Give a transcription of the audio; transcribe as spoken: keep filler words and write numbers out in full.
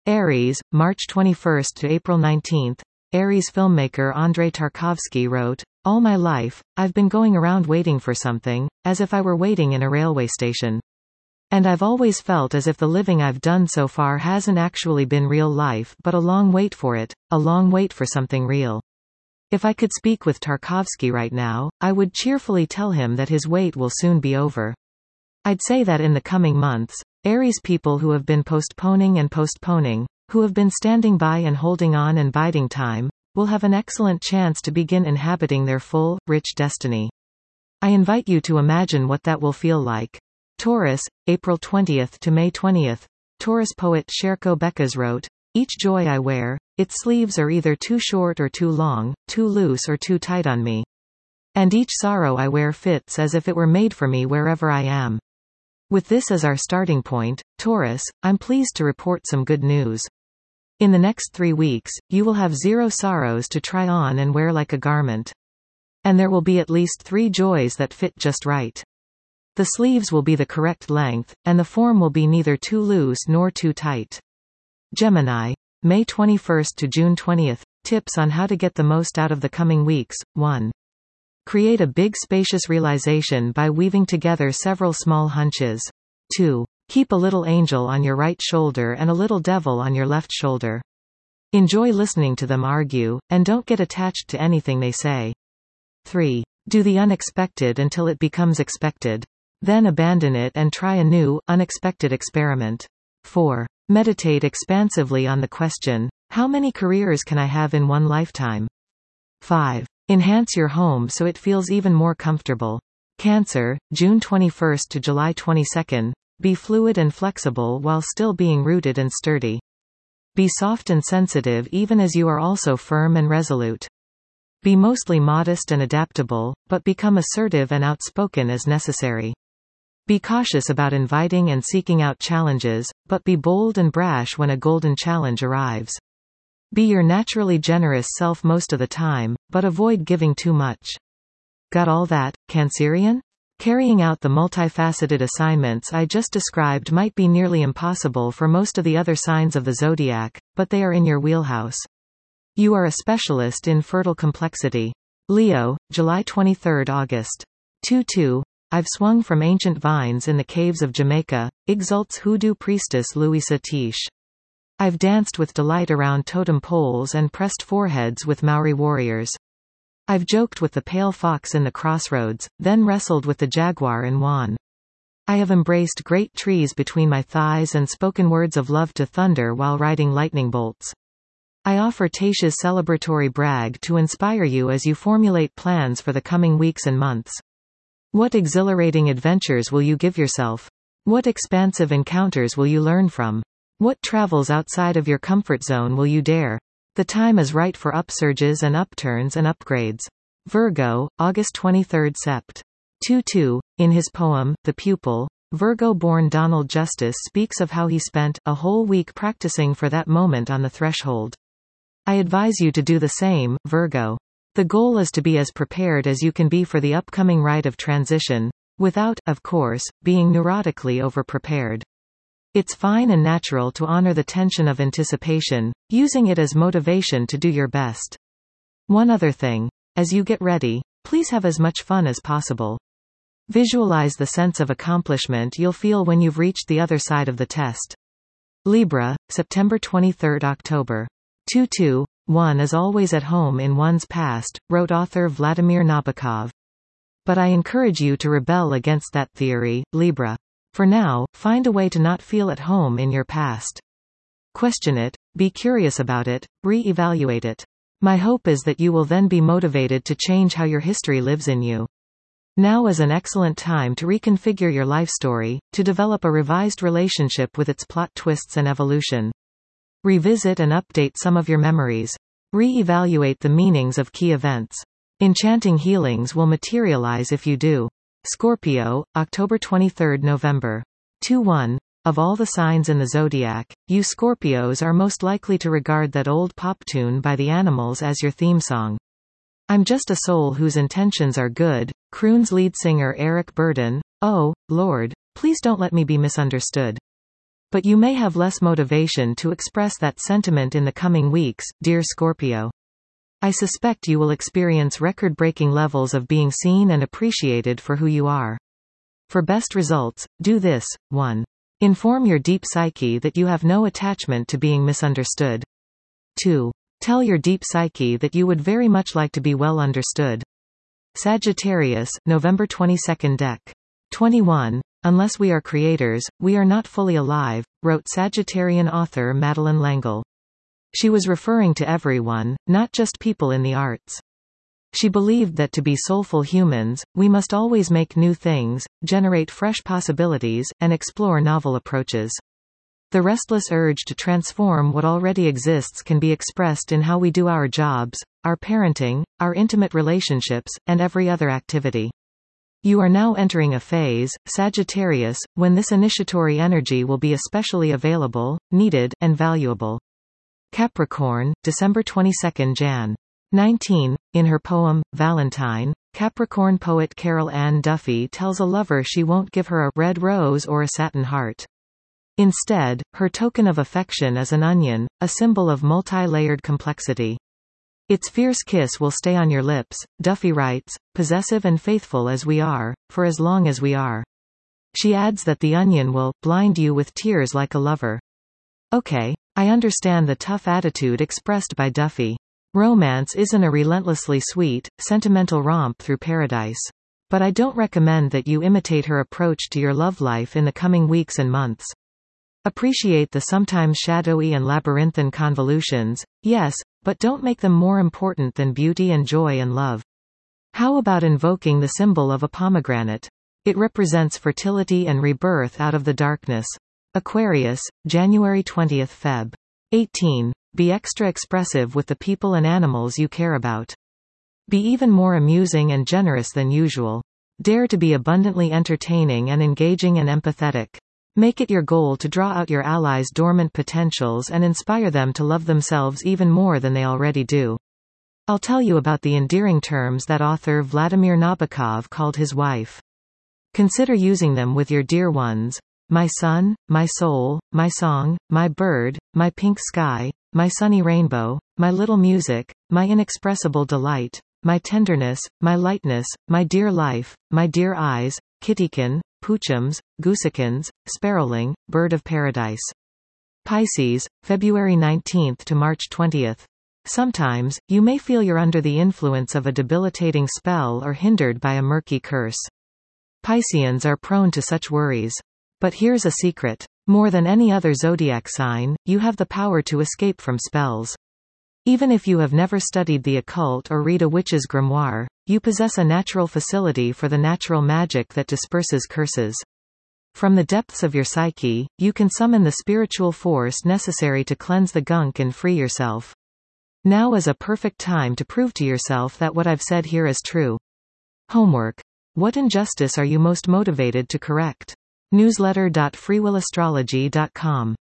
Aries, March twenty-first to April nineteenth. Aries filmmaker Andrei Tarkovsky wrote, "All my life, I've been going around waiting for something, as if I were waiting in a railway station. And I've always felt as if the living I've done so far hasn't actually been real life but a long wait for it, a long wait for something real." If I could speak with Tarkovsky right now, I would cheerfully tell him that his wait will soon be over. I'd say that in the coming months, Aries people who have been postponing and postponing, who have been standing by and holding on and biding time, will have an excellent chance to begin inhabiting their full, rich destiny. I invite you to imagine what that will feel like. Taurus, April twentieth to May twentieth. Taurus poet Sherko Bekas wrote, "Each joy I wear, its sleeves are either too short or too long, too loose or too tight on me. And each sorrow I wear fits as if it were made for me wherever I am." With this as our starting point, Taurus, I'm pleased to report some good news. In the next three weeks, you will have zero sorrows to try on and wear like a garment. And there will be at least three joys that fit just right. The sleeves will be the correct length, and the form will be neither too loose nor too tight. Gemini, May twenty-first to June twentieth. Tips on how to get the most out of the coming weeks. one. Create a big spacious realization by weaving together several small hunches. two. Keep a little angel on your right shoulder and a little devil on your left shoulder. Enjoy listening to them argue, and don't get attached to anything they say. three. Do the unexpected until it becomes expected. Then abandon it and try a new, unexpected experiment. four. Meditate expansively on the question, how many careers can I have in one lifetime? five. Enhance your home so it feels even more comfortable. Cancer, June twenty-first to July twenty-second. Be fluid and flexible while still being rooted and sturdy. Be soft and sensitive even as you are also firm and resolute. Be mostly modest and adaptable, but become assertive and outspoken as necessary. Be cautious about inviting and seeking out challenges, but be bold and brash when a golden challenge arrives. Be your naturally generous self most of the time, but avoid giving too much. Got all that, Cancerian? Carrying out the multifaceted assignments I just described might be nearly impossible for most of the other signs of the zodiac, but they are in your wheelhouse. You are a specialist in fertile complexity. Leo, July twenty-third to August. two two. I've swung from ancient vines in the caves of Jamaica, exults hoodoo priestess Louisa Tish. I've danced with delight around totem poles and pressed foreheads with Maori warriors. I've joked with the pale fox in the crossroads, then wrestled with the jaguar in Juan. I have embraced great trees between my thighs and spoken words of love to thunder while riding lightning bolts. I offer Tasha's celebratory brag to inspire you as you formulate plans for the coming weeks and months. What exhilarating adventures will you give yourself? What expansive encounters will you learn from? What travels outside of your comfort zone will you dare? The time is right for upsurges and upturns and upgrades. Virgo, August twenty-third Sept. two two. In his poem, The Pupil, Virgo-born Donald Justice speaks of how he spent a whole week practicing for that moment on the threshold. I advise you to do the same, Virgo. The goal is to be as prepared as you can be for the upcoming rite of transition, without, of course, being neurotically over-prepared. It's fine and natural to honor the tension of anticipation, using it as motivation to do your best. One other thing. As you get ready, please have as much fun as possible. Visualize the sense of accomplishment you'll feel when you've reached the other side of the test. Libra, September twenty-third to October. two two. One is always at home in one's past, wrote author Vladimir Nabokov. But I encourage you to rebel against that theory, Libra. For now, find a way to not feel at home in your past. Question it, be curious about it, re-evaluate it. My hope is that you will then be motivated to change how your history lives in you. Now is an excellent time to reconfigure your life story, to develop a revised relationship with its plot twists and evolution. Revisit and update some of your memories. Re-evaluate the meanings of key events. Enchanting healings will materialize if you do. Scorpio, October twenty-third to November. two one. Of all the signs in the zodiac, you Scorpios are most likely to regard that old pop tune by the Animals as your theme song. I'm just a soul whose intentions are good, croons lead singer Eric Burdon. Oh, Lord, please don't let me be misunderstood. But you may have less motivation to express that sentiment in the coming weeks, dear Scorpio. I suspect you will experience record-breaking levels of being seen and appreciated for who you are. For best results, do this. one. Inform your deep psyche that you have no attachment to being misunderstood. two. Tell your deep psyche that you would very much like to be well understood. Sagittarius, November twenty-second Deck. twenty-one. Unless we are creators, we are not fully alive, wrote Sagittarian author Madeleine L'Engle. She was referring to everyone, not just people in the arts. She believed that to be soulful humans, we must always make new things, generate fresh possibilities, and explore novel approaches. The restless urge to transform what already exists can be expressed in how we do our jobs, our parenting, our intimate relationships, and every other activity. You are now entering a phase, Sagittarius, when this initiatory energy will be especially available, needed, and valuable. Capricorn, December twenty-second January nineteen. In her poem, Valentine, Capricorn poet Carol Ann Duffy tells a lover she won't give her a red rose or a satin heart. Instead, her token of affection is an onion, a symbol of multi-layered complexity. Its fierce kiss will stay on your lips, Duffy writes, possessive and faithful as we are, for as long as we are. She adds that the onion will blind you with tears like a lover. Okay, I understand the tough attitude expressed by Duffy. Romance isn't a relentlessly sweet, sentimental romp through paradise. But I don't recommend that you imitate her approach to your love life in the coming weeks and months. Appreciate the sometimes shadowy and labyrinthine convolutions, yes, but don't make them more important than beauty and joy and love. How about invoking the symbol of a pomegranate? It represents fertility and rebirth out of the darkness. Aquarius, January twentieth February eighteen. Be extra expressive with the people and animals you care about. Be even more amusing and generous than usual. Dare to be abundantly entertaining and engaging and empathetic. Make it your goal to draw out your allies' dormant potentials and inspire them to love themselves even more than they already do. I'll tell you about the endearing terms that author Vladimir Nabokov called his wife. Consider using them with your dear ones. My sun, my soul, my song, my bird, my pink sky, my sunny rainbow, my little music, my inexpressible delight, my tenderness, my lightness, my dear life, my dear eyes, kittykins, poochums, goosekins, sparrowling, bird of paradise. Pisces, February nineteenth to March twentieth. Sometimes, you may feel you're under the influence of a debilitating spell or hindered by a murky curse. Pisceans are prone to such worries. But here's a secret. More than any other zodiac sign, you have the power to escape from spells. Even if you have never studied the occult or read a witch's grimoire, you possess a natural facility for the natural magic that disperses curses. From the depths of your psyche, you can summon the spiritual force necessary to cleanse the gunk and free yourself. Now is a perfect time to prove to yourself that what I've said here is true. Homework. What injustice are you most motivated to correct? newsletter dot free will astrology dot com